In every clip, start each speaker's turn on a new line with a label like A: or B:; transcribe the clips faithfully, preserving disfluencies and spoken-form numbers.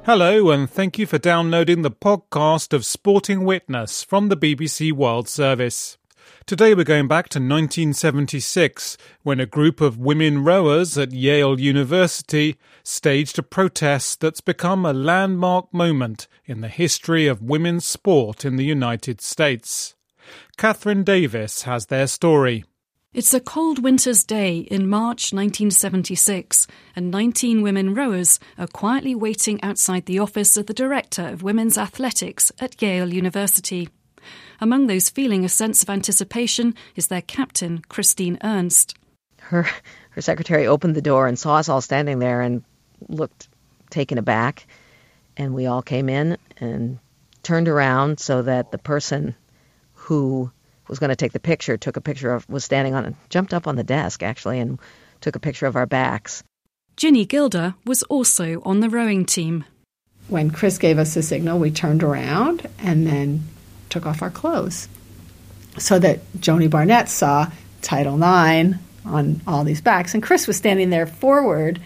A: Hello, and thank you for downloading the podcast of Sporting Witness from the B B C World Service. Today we're going back to nineteen seventy-six, when a group of women rowers at Yale University staged a protest that's become a landmark moment in the history of women's sport in the United States. Catherine Davis has their story.
B: It's a cold winter's day in March nineteen seventy-six, and nineteen women rowers are quietly waiting outside the office of the Director of Women's Athletics at Yale University. Among those feeling a sense of anticipation is their captain, Christine Ernst.
C: Her, her secretary opened the door and saw us all standing there and looked taken aback, and we all came in and turned around so that the person who was going to take the picture, took a picture of, was standing on, jumped up on the desk, actually, and took a picture of our backs.
B: Ginny Gilder was also on the rowing team.
D: When Chris gave us the signal, we turned around and then took off our clothes so that Joni Barnett saw Title nine on all these backs. And Chris was standing there forward,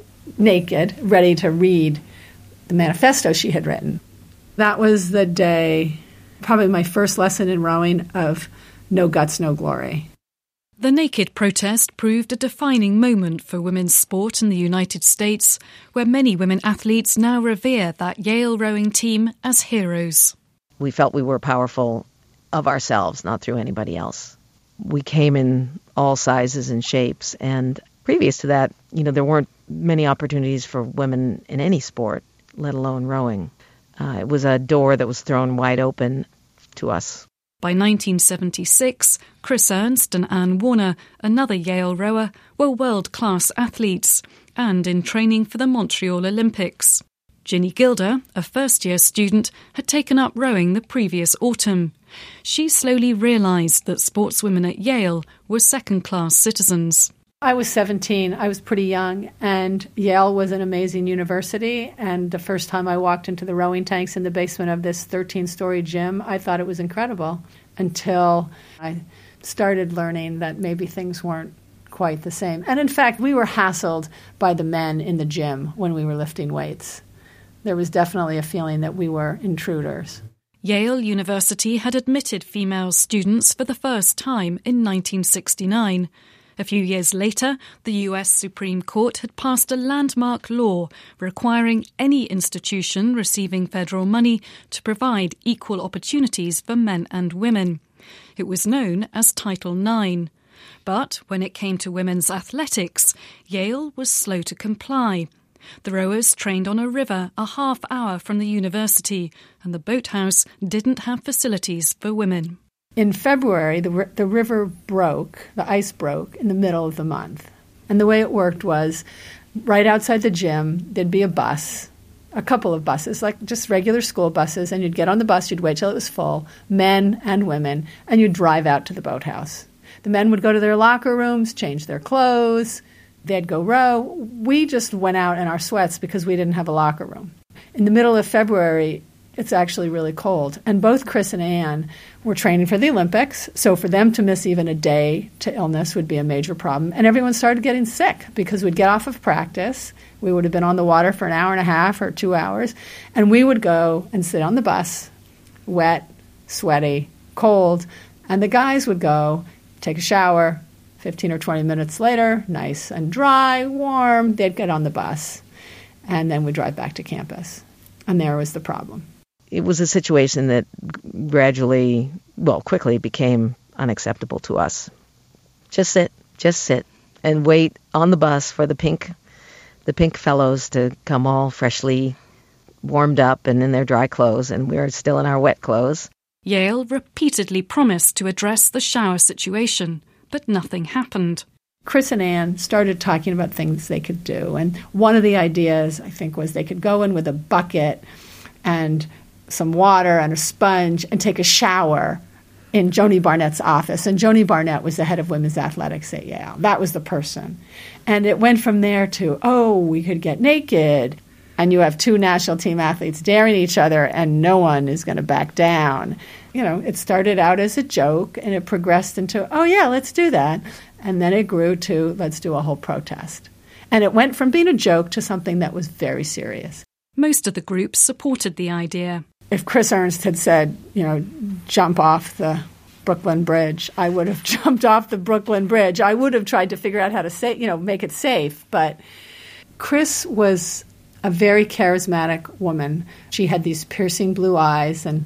D: naked, ready to read the manifesto she had written. That was the day, probably my first lesson in rowing, of no guts, no glory.
B: The naked protest proved a defining moment for women's sport in the United States, where many women athletes now revere that Yale rowing team as heroes.
C: We felt we were powerful of ourselves, not through anybody else. We came in all sizes and shapes, and previous to that, you know, there weren't many opportunities for women in any sport, let alone rowing. Uh, it was a door that was thrown wide open to us.
B: By nineteen seventy-six, Chris Ernst and Anne Warner, another Yale rower, were world-class athletes and in training for the Montreal Olympics. Ginny Gilder, a first-year student, had taken up rowing the previous autumn. She slowly realised that sportswomen at Yale were second-class citizens.
D: I was seventeen. I was pretty young, and Yale was an amazing university. And the first time I walked into the rowing tanks in the basement of this thirteen-story gym, I thought it was incredible until I started learning that maybe things weren't quite the same. And in fact, we were hassled by the men in the gym when we were lifting weights. There was definitely a feeling that we were intruders.
B: Yale University had admitted female students for the first time in nineteen sixty-nine. A few years later, the U S Supreme Court had passed a landmark law requiring any institution receiving federal money to provide equal opportunities for men and women. It was known as Title nine. But when it came to women's athletics, Yale was slow to comply. The rowers trained on a river a half hour from the university, and the boathouse didn't have facilities for women.
D: In February, the, the river broke, the ice broke, in the middle of the month. And the way it worked was, right outside the gym, there'd be a bus, a couple of buses, like just regular school buses, and you'd get on the bus, you'd wait till it was full, men and women, and you'd drive out to the boathouse. The men would go to their locker rooms, change their clothes, they'd go row. We just went out in our sweats because we didn't have a locker room. In the middle of February, it's actually really cold. And both Chris and Anne were training for the Olympics, so for them to miss even a day to illness would be a major problem. And everyone started getting sick because we'd get off of practice. We would have been on the water for an hour and a half or two hours, and we would go and sit on the bus, wet, sweaty, cold, and the guys would go take a shower. fifteen or twenty minutes later, nice and dry, warm, they'd get on the bus, and then we'd drive back to campus. And there was the problem.
C: It was a situation that gradually, well, quickly became unacceptable to us. Just sit, just sit, and wait on the bus for the pink, the pink fellows to come all freshly warmed up and in their dry clothes, and we were still in our wet clothes.
B: Yale repeatedly promised to address the shower situation, but nothing happened.
D: Chris and Anne started talking about things they could do, and one of the ideas, I think, was they could go in with a bucket and some water and a sponge and take a shower in Joni Barnett's office. And Joni Barnett was the head of women's athletics at Yale. That was the person. And it went from there to, oh, we could get naked, and you have two national team athletes daring each other, and no one is going to back down. You know, it started out as a joke, and it progressed into, oh, yeah, let's do that. And then it grew to, let's do a whole protest. And it went from being a joke to something that was very serious.
B: Most of the group supported the idea.
D: If Chris Ernst had said, you know, jump off the Brooklyn Bridge, I would have jumped off the Brooklyn Bridge. I would have tried to figure out how to say, you know, make it safe. But Chris was a very charismatic woman. She had these piercing blue eyes, and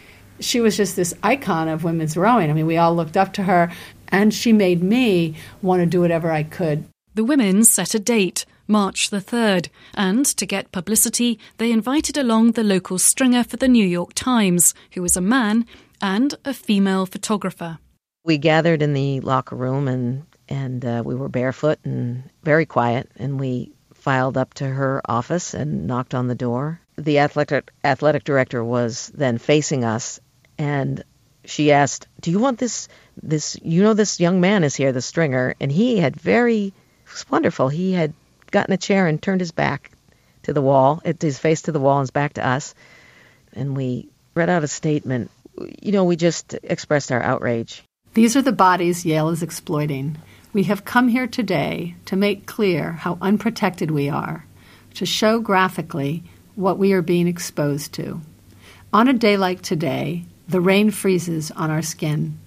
D: she was just this icon of women's rowing. I mean, we all looked up to her, and she made me want to do whatever I could.
B: The women set a date, March the third, and to get publicity, they invited along the local stringer for the New York Times, who was a man, and a female photographer.
C: We gathered in the locker room, and, and uh, we were barefoot and very quiet, and we filed up to her office and knocked on the door. The athletic, athletic director was then facing us, and she asked, do you want this, this, you know this young man is here, the stringer, and he had very, it was wonderful, he had gotten a chair and turned his back to the wall, his face to the wall and his back to us, and we read out a statement. You know, we just expressed our outrage.
D: These are the bodies Yale is exploiting. We have come here today to make clear how unprotected we are, to show graphically what we are being exposed to. On a day like today, the rain freezes on our skin.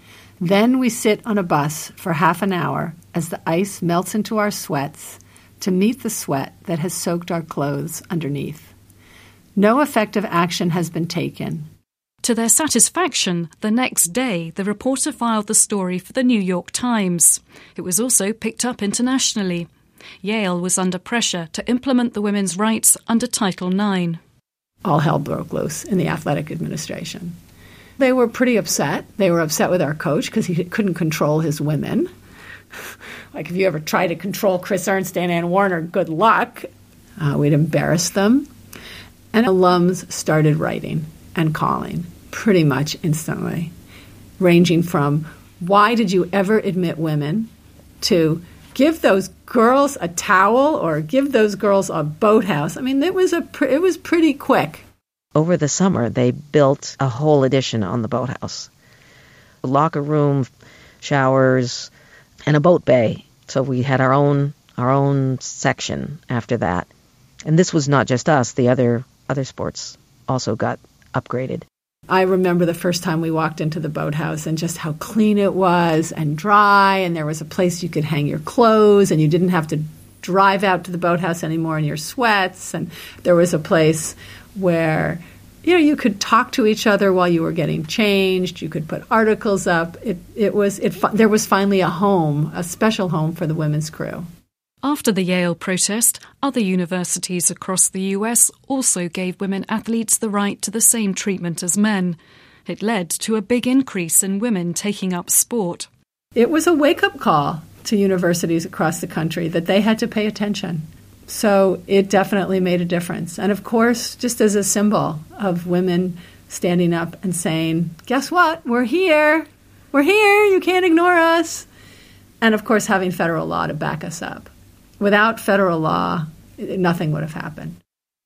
D: Then we sit on a bus for half an hour as the ice melts into our sweats to meet the sweat that has soaked our clothes underneath. No effective action has been taken.
B: To their satisfaction, the next day the reporter filed the story for the New York Times. It was also picked up internationally. Yale was under pressure to implement the women's rights under Title nine.
D: All hell broke loose in the athletic administration. They were pretty upset. They were upset with our coach because he couldn't control his women. Like, if you ever try to control Chris Ernst and Ann Warner, good luck. Uh, we'd embarrass them. And alums started writing and calling pretty much instantly, ranging from, why did you ever admit women, to give those girls a towel or give those girls a boathouse. I mean, it was a pr- it was pretty quick.
C: Over the summer, they built a whole addition on the boathouse. A locker room, showers, and a boat bay. So we had our own our own section after that. And this was not just us. The other other sports also got upgraded.
D: I remember the first time we walked into the boathouse and just how clean it was and dry, and there was a place you could hang your clothes, and you didn't have to drive out to the boathouse anymore in your sweats. And there was a place where, you know, you could talk to each other while you were getting changed. You could put articles up. It it was it there was finally a home, a special home for the women's crew.
B: After the Yale protest, other universities across the U S also gave women athletes the right to the same treatment as men. It led to a big increase in women taking up sport.
D: It was a wake-up call to universities across the country that they had to pay attention. So it definitely made a difference. And of course, just as a symbol of women standing up and saying, guess what? We're here. We're here. You can't ignore us. And of course, having federal law to back us up. Without federal law, nothing would have happened.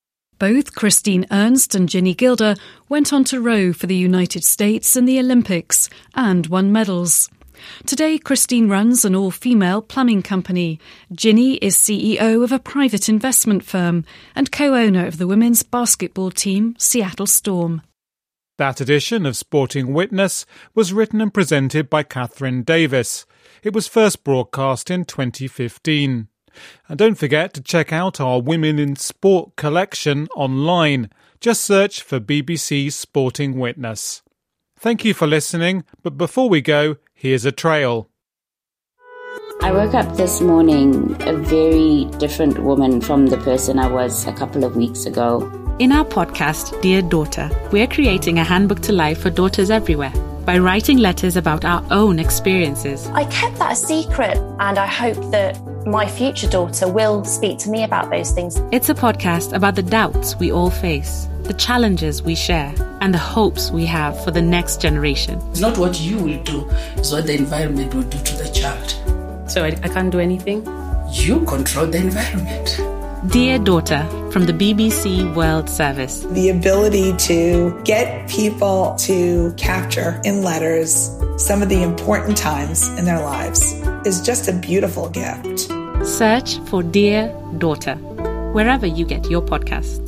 B: Both Christine Ernst and Ginny Gilder went on to row for the United States in the Olympics and won medals. Today, Christine runs an all-female plumbing company. Ginny is C E O of a private investment firm and co-owner of the women's basketball team, Seattle Storm.
A: That edition of Sporting Witness was written and presented by Catherine Davis. It was first broadcast in twenty fifteen. And don't forget to check out our Women in Sport collection online. Just search for B B C Sporting Witness. Thank you for listening, but before we go, here's a trail.
E: I woke up this morning a very different woman from the person I was a couple of weeks ago.
F: In our podcast, Dear Daughter, we're creating a handbook to life for daughters everywhere by writing letters about our own experiences.
G: I kept that a secret, and I hope that my future daughter will speak to me about those things.
F: It's a podcast about the doubts we all face, the challenges we share, and the hopes we have for the next generation.
H: It's not what you will do, it's what the environment will do to the child.
F: So I, I can't do anything?
H: You control the environment.
F: Dear Daughter, from the B B C World Service.
I: The ability to get people to capture in letters some of the important times in their lives is just a beautiful gift.
F: Search for Dear Daughter, wherever you get your podcasts.